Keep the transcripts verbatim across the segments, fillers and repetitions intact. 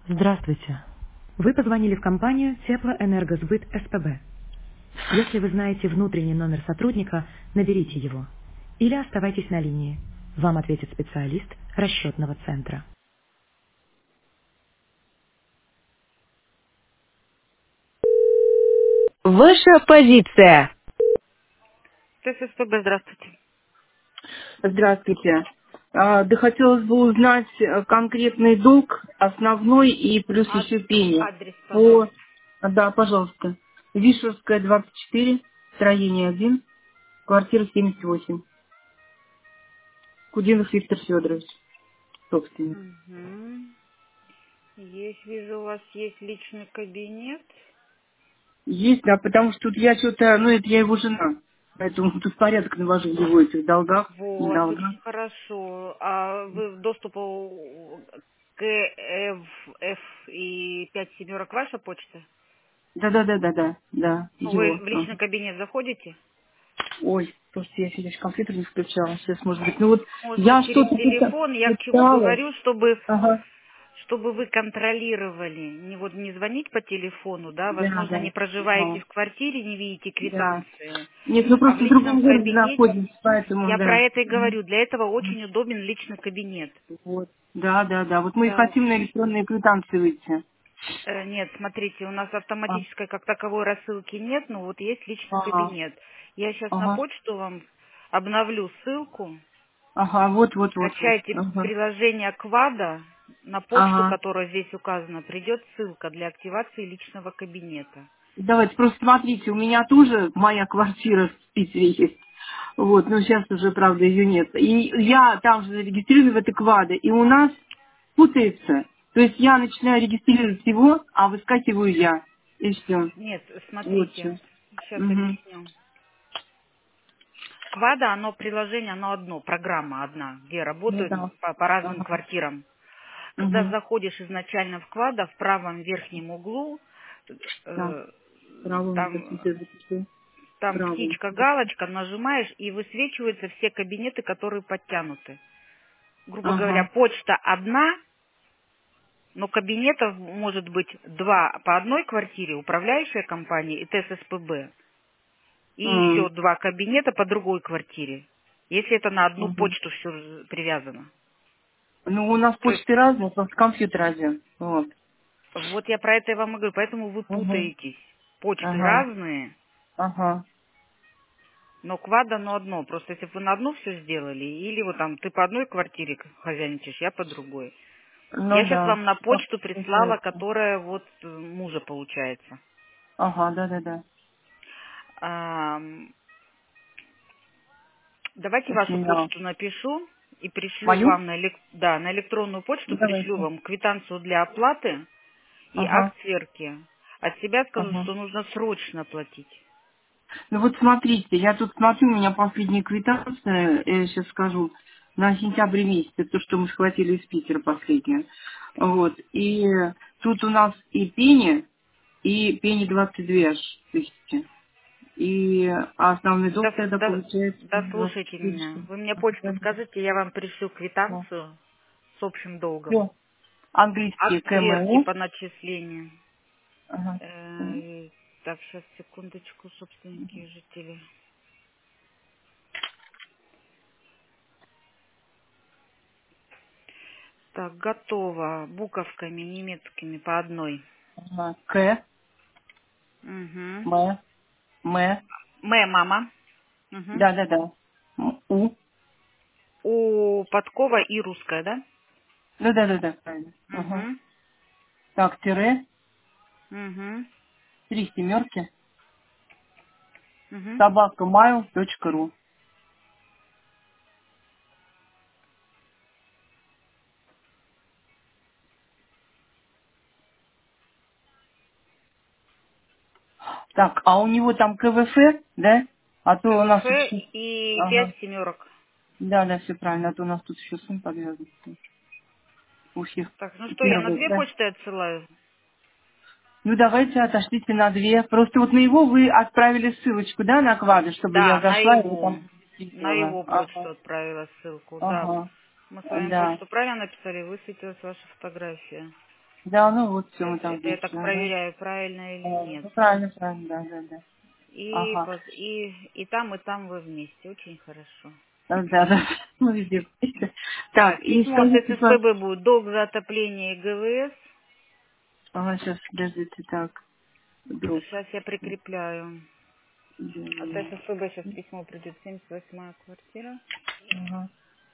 Здравствуйте. Вы позвонили в компанию Теплоэнергосбыт СПБ. Если вы знаете внутренний номер сотрудника, наберите его. Или оставайтесь на линии. Вам ответит специалист расчетного центра. Ваша позиция. ТССПБ, здравствуйте. Здравствуйте. А, Да хотелось бы узнать э, конкретный долг, основной и плюс А- еще пени. адрес, По, пожалуйста. да, пожалуйста. Вишерская, двадцать четыре, строение один, квартира семьдесят восемь. Кудинов Виктор Федорович, собственник. Угу. Есть, вижу, у вас есть личный кабинет. Есть, да, потому что тут я что-то, ну это я его жена, поэтому тут порядок навожу в его этих долгах, не Вот, долгах. очень хорошо. А вы доступа к F, F и пять семерок ваша почта? Да-да-да-да-да, да, Ну, вы его. в Ага. личный кабинет заходите? Ой, просто я сейчас компьютер не включала. Сейчас, может быть, ну вот Можно я через что-то пыта- телефон. Я к чему пыталась. говорю, чтобы, Ага. чтобы вы контролировали. Не вот не звонить по телефону, да, Да, возможно, да. не проживаете Ага. в квартире, не видите Да. квитанции. Нет, мы А в просто в личном другом городе кабинете, находимся, поэтому, я про да. это и говорю, для этого очень удобен личный кабинет. Вот. Да, да, да. Вот мы и Так, хотим на электронные квитанции выйти. э, нет, смотрите, у нас А. автоматической как таковой рассылки нет, но вот есть личный Ага. кабинет. Я сейчас на Ага. почту вам обновлю ссылку. Ага. Вот, вот, вот, вот. Скачайте Ага. приложение Квада, на почту, Ага. которая здесь указана, придет ссылка для активации личного кабинета. Давайте, просто смотрите, у меня тоже моя квартира в Питере есть. Вот, но сейчас уже, правда, ее нет. И я там же зарегистрирована в этой кваде, и у нас путается. То есть я начинаю регистрировать его, а выскакиваю я. И все. Нет, Вот смотрите, что. сейчас Угу. объясню. Квада, оно приложение, оно одно, программа одна, где Ну работают да. по, по разным Ага. квартирам. Когда Угу. заходишь изначально в Квада, в правом верхнем углу, Так, э, правым там, записываю, запишу. там Правым. птичка, галочка, нажимаешь, и высвечиваются все кабинеты, которые подтянуты. Грубо говоря, Ага. почта одна, но кабинетов может быть два по одной квартире, управляющая компания и ТССПБ, и еще М. два кабинета по другой квартире, если это на одну Мгм. почту все привязано. Ну, у нас То есть, почты разные, просто компьютер один. Вот. вот я про это и вам и говорю, поэтому вы Угу. путаетесь. Почты Ага. разные, Ага. но квада, но одно. Просто если бы вы на одну все сделали, или вот там ты по одной квартире хозяйничаешь, я по другой. Я Ну сейчас да. вам на Так, почту прислала, интересно. которая вот э, мужа получается. Ага, да-да-да. Ам, Давайте Сейчас вашу меня. почту напишу и пришлю Мою? вам на, элек- да, на электронную почту пришлю Давайте. вам квитанцию для оплаты и Ага, акт сверки. От себя скажу, ага. что нужно срочно платить. Ну вот смотрите, я тут смотрю, у меня последняя квитанция, я сейчас скажу, на сентябрь месяц, это то, что мы схватили из Питера последнее. Вот. И тут у нас и пени, и пени двадцать две аж тысячи. И основной долг Да, тогда да, получается да двадцать слушайте четыре. меня. Вы мне почту скажите, я вам пришлю квитанцию с общим долгом. Все. Английский Акт сверки КМУ. по начислению. Ага. Э, Так, сейчас, секундочку, собственники и жители. Так, готово. Буковками немецкими по одной. Ага. К, Угу. М, М, Моя мама. Угу. да-да-да, М, У, У Подкова и русская, да? ну да-да-да, правильно. Ага. Угу. Так, тире, Угу. три семерки, Угу. собака mail точка ру. Так, а у него там КВФ, да? А то у нас КВФ тут еще... и Ага. пять семерок. Да, да, все правильно, а то у нас тут еще сын подвязан. У всех Так, ну что, я на первый, две да. почты отсылаю? Ну, давайте отошлите на две. Просто вот на его вы отправили ссылочку, да, на квады, чтобы я Да, на зашла и его его. там На зарегистрировала. его почту Ага, отправила ссылку. Да. ага, Мы с вами да. почту правильно написали, высветилась ваша фотография. Да, ну вот все, Сейчас, мы там это я вместе. так Ага. проверяю, правильно или А, нет. ну, правильно, правильно, да, да, да. И, Ага. пос- и, и там, и там вы вместе. Очень хорошо. Да, да, да. Ну, везде вместе. Так, Так, и письмо с скажите, пожалуйста. ССПБ будет. Долг за отопление и ГВС. Ага, сейчас, подождите, так. Друг. Сейчас я прикрепляю. От Да. ССПБ сейчас письмо придет. семьдесят восьмая квартира. Ага.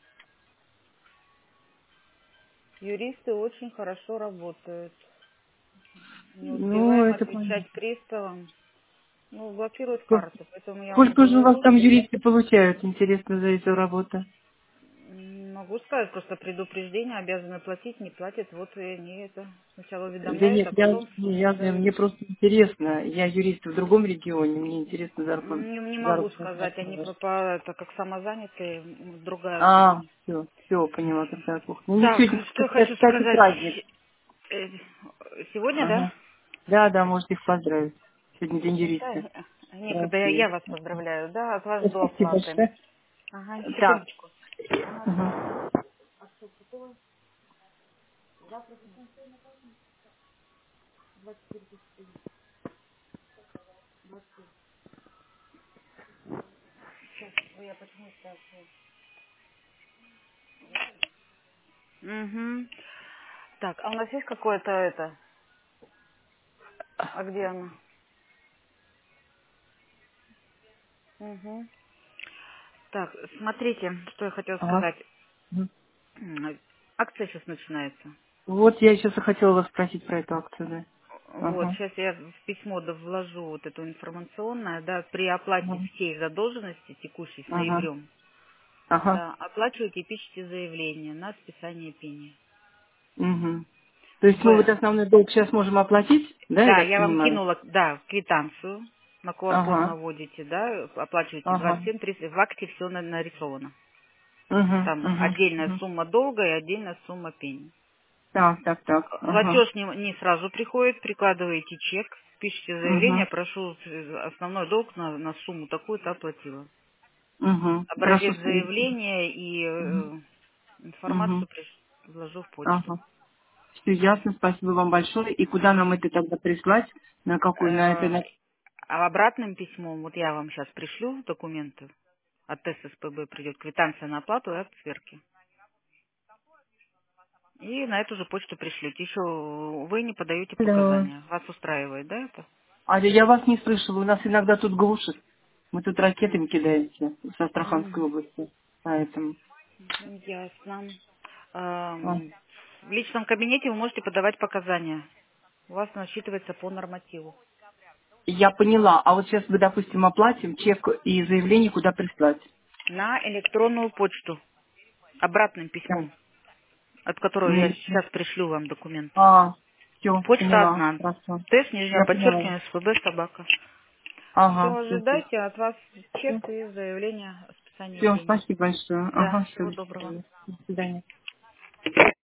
Юристы очень хорошо работают. Не Ну, успеваем это понятно. отвечать приставам. Ну, блокируют Сколько карты, поэтому я вам сколько же у вас говорю. там юристы получают, интересно, за эту работу? М, Могу сказать, просто предупреждение, обязаны платить, не платят, вот и они это сначала Да уведомляют, нет, а я, потом не, я, дают. мне просто интересно. Я юрист в другом регионе, мне интересно заработать. Не, не могу сказать, они заработать. по, по- это как самозанятые, м, другая А, фирма. все, все, поняла, тогда плохо. Ну, Так, ничего, что кстати, хочу кстати, сказать. праздник. Э, Сегодня, да? Ага. Да, да, можете их поздравить. Сегодня день юриста. Да, некогда я, Здравствуйте. я вас поздравляю, да, от вас жду Спасибо оплаты. большое. Ага, Так. секундочку. Ага. Я почему спрашиваю? Угу. Так, а у нас есть какое-то это? А где оно? Угу. Так, смотрите, что я хотела Ага. сказать. Мгм. М, Акция сейчас начинается. Вот я сейчас и хотела вас спросить про эту акцию, да. Вот, Ага. сейчас я в письмо да вложу вот эту информационное, да, при оплате Ага. всей задолженности текущей с Ага. ноябрем, Ага. да, оплачиваете и пишите заявление на списание пени. Угу. То есть мы В, вот основной долг сейчас можем оплатить, да, я да, так я вам понимаю? кинула, да, квитанцию, на ку ар код Ага. наводите, да, оплачиваете Ага. двадцать семь тридцать, в акте все нарисовано. Угу. Там Угу. отдельная Угу. сумма долга и отдельная сумма пени. Так, так, так. Ага. Платеж не, не сразу приходит, прикладываете чек, пишите заявление, Угу. прошу э, основной долг на, на сумму такую-то оплатила. Угу. Прошу Образец свидетелей. заявления и Угу. э, Угу. информацию приш- вложу в почту. Ага. Все ясно, спасибо вам большое. И куда нам это тогда прислать? На какой? На это? Э, На... А обратным письмом, вот я вам сейчас пришлю документы, от эс эс пэ бэ придет квитанция на оплату и акт сверки. И на эту же почту пришлете. Еще вы не подаете Алло. показания. Вас устраивает, да, это? А я вас не слышала, у нас иногда тут глушит. Мы тут ракетами кидаемся с Астраханской М, области. Поэтому. Ясно. А. Эм, В личном кабинете вы можете подавать показания. У вас насчитывается по нормативу. Я поняла. А вот сейчас мы, допустим, оплатим чек и заявление куда прислать. На электронную почту. Обратным Так. письмом, от которого я М. сейчас пришлю вам документы. А, все, Почта поняла. одна. Хорошо. Тест, нижнее Я поняла. подчеркивание, эс пэ бэ собака. Все, Ага, все, ожидайте от вас чек и заявление о списании все, пени. спасибо большое. Да, Ага, все, всего до доброго. свидания. До свидания.